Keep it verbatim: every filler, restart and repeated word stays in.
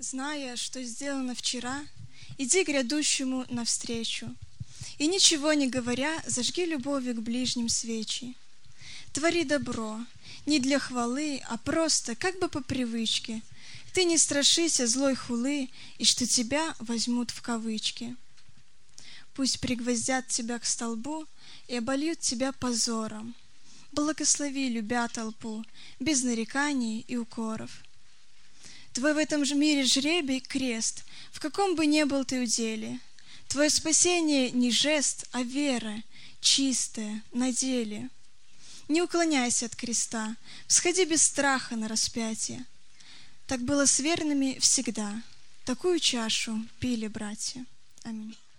Зная, что сделано вчера, иди грядущему навстречу. И ничего не говоря, зажги любовью к ближним свечи. Твори добро, не для хвалы, а просто, как бы по привычке. Ты не страшися злой хулы, и что тебя возьмут в кавычки. Пусть пригвоздят тебя к столбу и обольют тебя позором. Благослови, любя толпу, без нареканий и укоров. Твой в этом же мире жребий — крест, в каком бы ни был ты уделе. Твое спасение не жест, а вера, чистая, на деле. Не уклоняйся от креста, всходи без страха на распятие. Так было с верными всегда, такую чашу пили братья. Аминь.